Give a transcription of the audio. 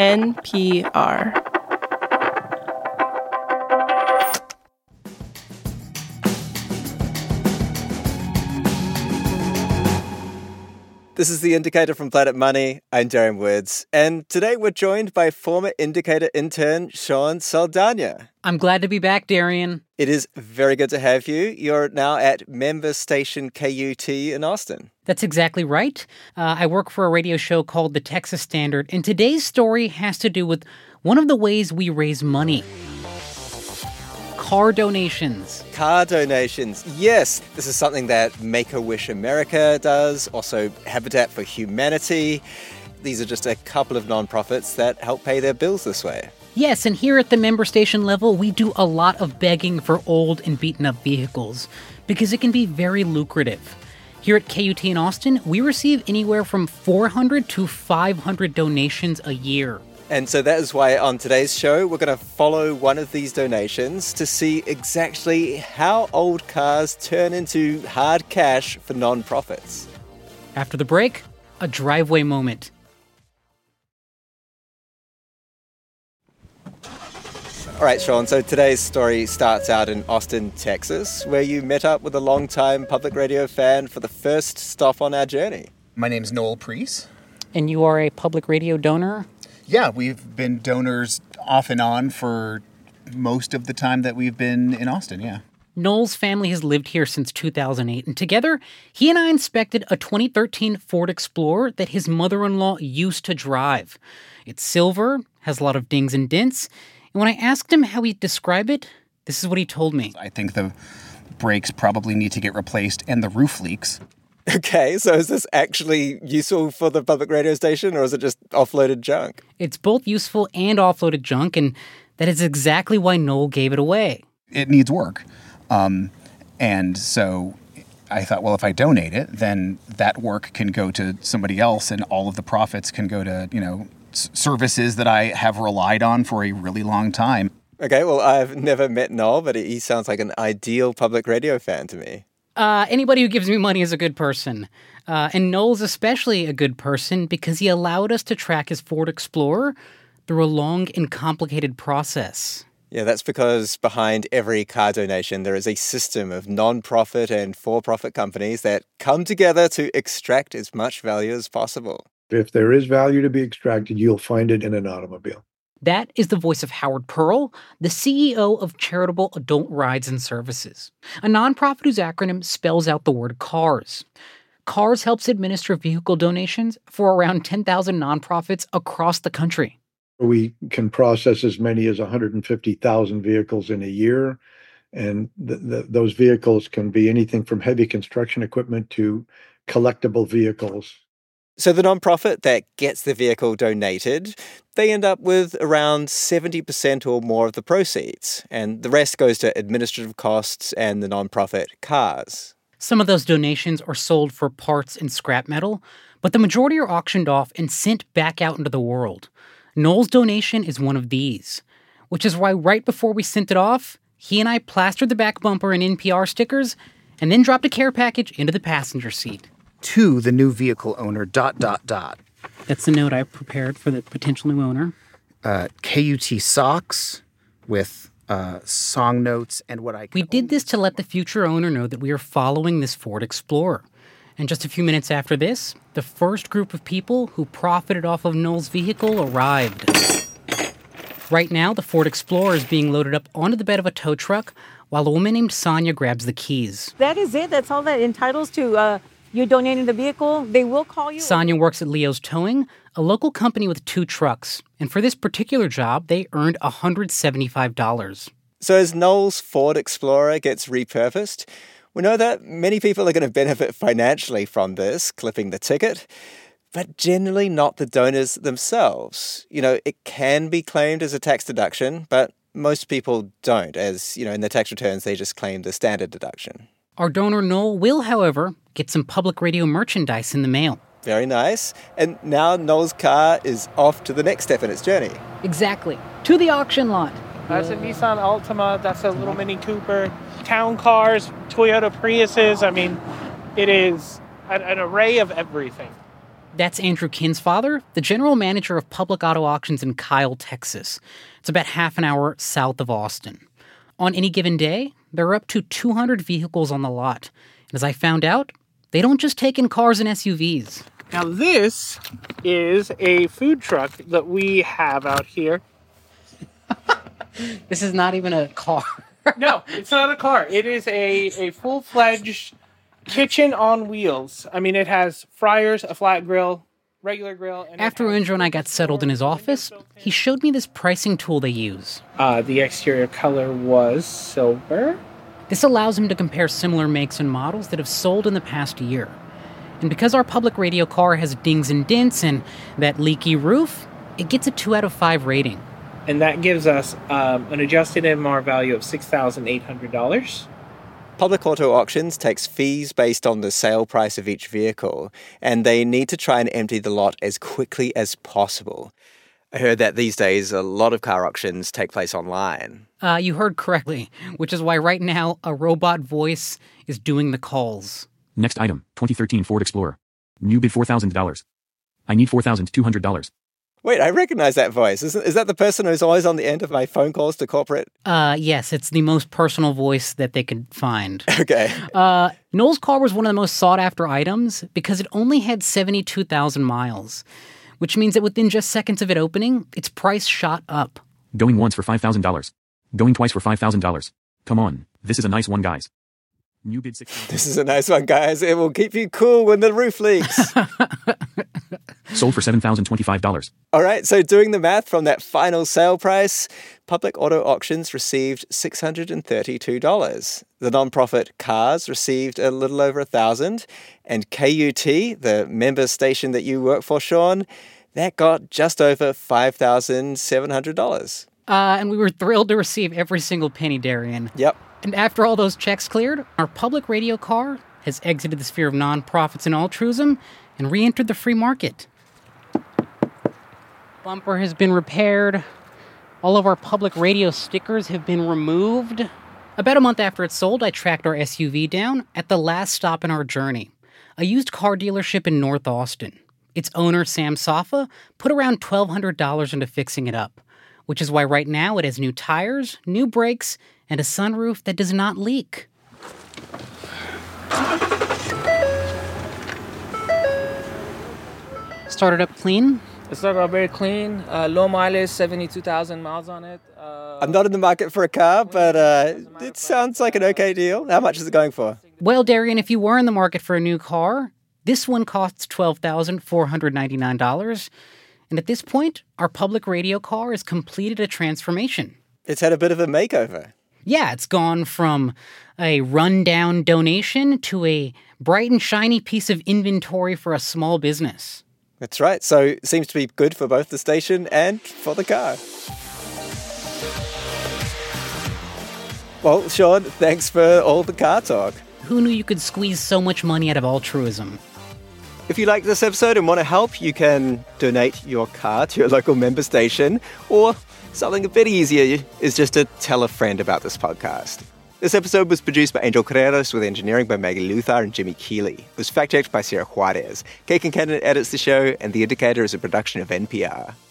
NPR. This is The Indicator from Planet Money. I'm Darren Woods. And today we're joined by former Indicator intern Sean Saldana. I'm glad to be back, Darian. It is very good to have you. You're now at member station KUT in Austin. That's exactly right. I work for a radio show called The Texas Standard, and today's story has to do with one of the ways we raise money. Car donations. Car donations. Yes, this is something that Make-A-Wish America does, also Habitat for Humanity. These are just a couple of nonprofits that help pay their bills this way. Yes, and here at the member station level, we do a lot of begging for old and beaten-up vehicles because it can be very lucrative. Here at KUT in Austin, we receive anywhere from 400 to 500 donations a year. And so that is why on today's show, we're going to follow one of these donations to see exactly how old cars turn into hard cash for nonprofits. After the break, a driveway moment. All right, Sean, so today's story starts out in Austin, Texas, where you met up with a longtime public radio fan for the first stop on our journey. My name's Noel Preece. And you are a public radio donor? Yeah, we've been donors off and on for most of the time that we've been in Austin, yeah. Noel's family has lived here since 2008, and together, he and I inspected a 2013 Ford Explorer that his mother-in-law used to drive. It's silver, has a lot of dings and dents, and when I asked him how he'd describe it, this is what he told me. I think the brakes probably need to get replaced and the roof leaks. Okay, so is this actually useful for the public radio station, or is it just offloaded junk? It's both useful and offloaded junk, and that is exactly why Noel gave it away. It needs work. And so I thought, well, if I donate it, then that work can go to somebody else, and all of the profits can go to, services that I have relied on for a really long time. Okay, well, I've never met Noel, but he sounds like an ideal public radio fan to me. Anybody who gives me money is a good person. And Noel's especially a good person because he allowed us to track his Ford Explorer through a long and complicated process. Yeah, that's because behind every car donation, there is a system of non-profit and for-profit companies that come together to extract as much value as possible. If there is value to be extracted, you'll find it in an automobile. That is the voice of Howard Pearl, the CEO of Charitable Adult Rides and Services, a nonprofit whose acronym spells out the word CARS. CARS helps administer vehicle donations for around 10,000 nonprofits across the country. We can process as many as 150,000 vehicles in a year, and those vehicles can be anything from heavy construction equipment to collectible vehicles. So the nonprofit that gets the vehicle donated, they end up with around 70% or more of the proceeds, and the rest goes to administrative costs and the nonprofit cars. Some of those donations are sold for parts and scrap metal, but the majority are auctioned off and sent back out into the world. Noel's donation is one of these, which is why right before we sent it off, he and I plastered the back bumper in NPR stickers and then dropped a care package into the passenger seat. To the new vehicle owner, ... That's the note I prepared for the potential new owner. KUT socks with song notes and what I... We did this to let the future owner know that we are following this Ford Explorer. And just a few minutes after this, the first group of people who profited off of Noel's vehicle arrived. Right now, the Ford Explorer is being loaded up onto the bed of a tow truck while a woman named Sonia grabs the keys. That is it? That's all that entitles to... You're donating the vehicle, they will call you? Sonia works at Leo's Towing, a local company with 2 trucks. And for this particular job, they earned $175. So as Noel's Ford Explorer gets repurposed, we know that many people are going to benefit financially from this, clipping the ticket, but generally not the donors themselves. It can be claimed as a tax deduction, but most people don't, as, in their tax returns, they just claim the standard deduction. Our donor Noel will, however, get some public radio merchandise in the mail. Very nice. And now Noel's car is off to the next step in its journey. Exactly. To the auction lot. That's a Nissan Altima. That's a little Mini Cooper. Town cars, Toyota Priuses. I mean, it is an array of everything. That's Andrew Kinsfather, the general manager of public auto auctions in Kyle, Texas. It's about half an hour south of Austin. On any given day, there are up to 200 vehicles on the lot. And as I found out, they don't just take in cars and SUVs. Now this is a food truck that we have out here. This is not even a car. No, it's not a car. It is a full-fledged kitchen on wheels. I mean, it has fryers, a flat grill, regular grill. And after Andrew and I got settled in his office, he showed me this pricing tool they use. The exterior color was silver. This allows him to compare similar makes and models that have sold in the past year. And because our public radio car has dings and dents and that leaky roof, it gets a 2 out of 5 rating. And that gives us an adjusted MR value of $6,800. Public auto auctions takes fees based on the sale price of each vehicle, and they need to try and empty the lot as quickly as possible. I heard that these days a lot of car auctions take place online. You heard correctly, which is why right now a robot voice is doing the calls. Next item, 2013 Ford Explorer. New bid $4,000. I need $4,200. Wait, I recognize that voice. Is that the person who's always on the end of my phone calls to corporate? Yes, it's the most personal voice that they could find. Okay. Noel's car was one of the most sought-after items because it only had 72,000 miles, which means that within just seconds of it opening, its price shot up. Going once for $5,000. Going twice for $5,000. Come on, this is a nice one, guys. New bid $6,000. This is a nice one, guys. It will keep you cool when the roof leaks. Sold for $7,025. All right, so doing the math from that final sale price, Public Auto Auctions received $632. The nonprofit Cars received a little over $1,000. And KUT, the member station that you work for, Sean, that got just over $5,700. And we were thrilled to receive every single penny, Darian. Yep. And after all those checks cleared, our public radio car has exited the sphere of nonprofits and altruism and re-entered the free market. Bumper has been repaired. All of our public radio stickers have been removed. About a month after it sold, I tracked our SUV down at the last stop in our journey, a used car dealership in North Austin. Its owner, Sam Safa, put around $1,200 into fixing it up, which is why right now it has new tires, new brakes, and a sunroof that does not leak. Started up clean. It started out very clean, low mileage, 72,000 miles on it. I'm not in the market for a car, but it sounds like an okay deal. How much is it going for? Well, Darian, if you were in the market for a new car, this one costs $12,499. And at this point, our public radio car has completed a transformation. It's had a bit of a makeover. Yeah, it's gone from a rundown donation to a bright and shiny piece of inventory for a small business. That's right. So it seems to be good for both the station and for the car. Well, Sean, thanks for all the car talk. Who knew you could squeeze so much money out of altruism? If you like this episode and want to help, you can donate your car to your local member station, or something a bit easier is just to tell a friend about this podcast. This episode was produced by Angel Carreros with engineering by Maggie Luthar and Jimmy Keeley. It was fact-checked by Sarah Juarez. Kay Kincannon edits the show, and The Indicator is a production of NPR.